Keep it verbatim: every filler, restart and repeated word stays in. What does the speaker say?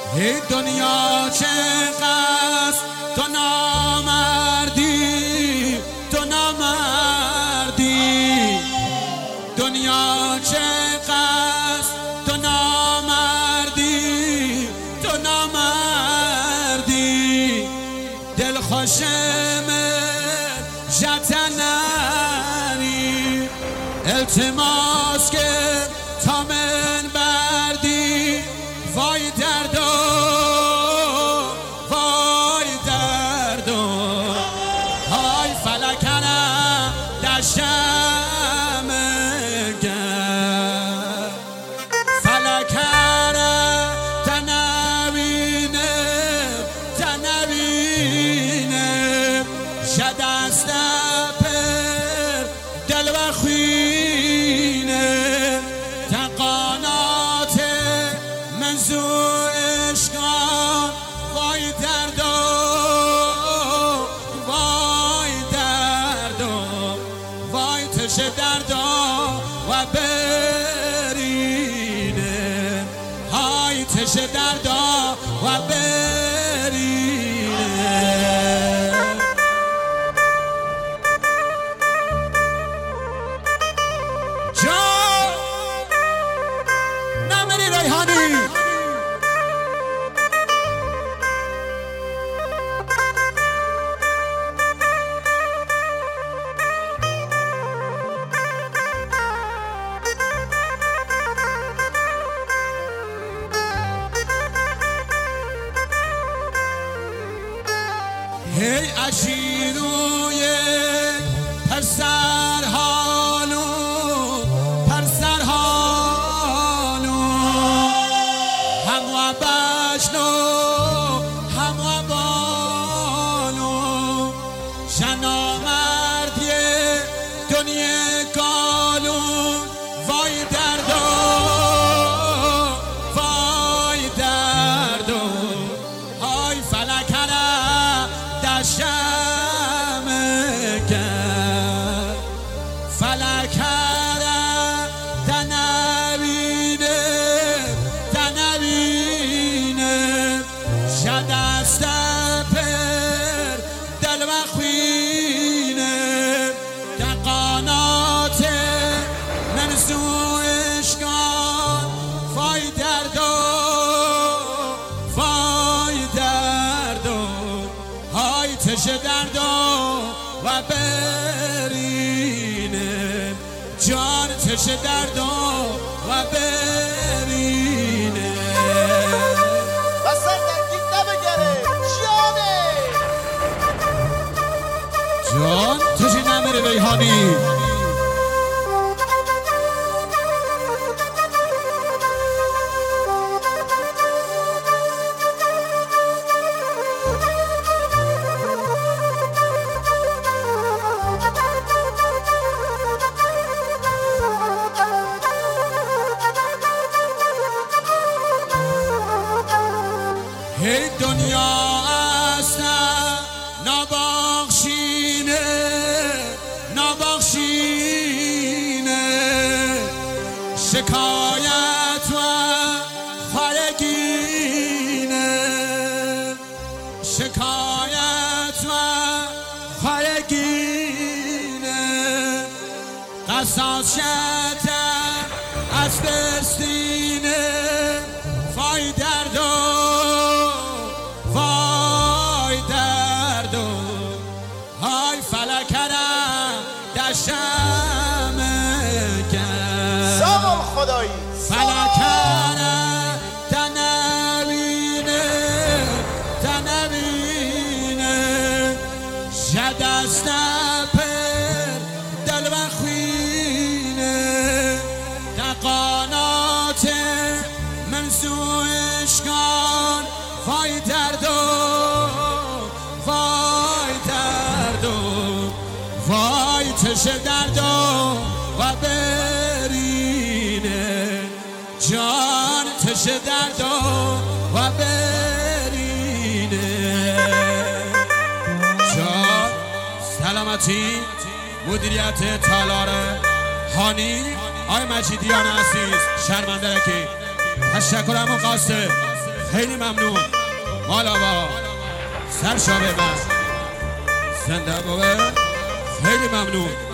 ای دنیا چه قصد تو نامردی، تو نامردی. دنیا چه قصد تو نامردی، تو نامردی. دل خوشم جتنری التماس که تا من بردی. وای دردو وای دردو های فلکنم دشتم گر فلکنم تنوینم تنوینم شدست پر دل و خوینم تقانات منزو عشقان. وای دردو وای دردو وای تش دردو و برینه های تش دردو و برینه. جان نمیری ریحانی. هی عشیروی پرسر هالو پرسر هالو هم و بشنو هم و بالو شنامردی دنیا گالو. وای دردو وای دردو های فلکنم دشتم گر فلکنم تنوینه تنوینه شدست پر دل و خوینه دقانات منزو عشقان. وای دردو وای دردو های تش دردو و برینه جان تش دردو و برینه. و سر درگیر نبگره جانه جان تشی نمیره ریحانی. هی دنیا اصلا نبخشینه نبخشینه شکایت و خارگینه شکایت و خارگینه قصاص شدن از دستینه. وای دردو وای دردو های فلکنم دشتم گر سامان خدایی فلکنم تنوینه تنوینه شدست پر دل و خوینه دقانات منزو عشقان. وای دردو وای دردو وای تش دردو و برینه جان تش دردو و برینه. جان سلامتی مدیریت تالار هانی آی مجیدیان عزیز شرمنده که تشکرم و قاسه خیلی ممنون. مالا با سرشابه من زنده بابه، خیلی ممنون.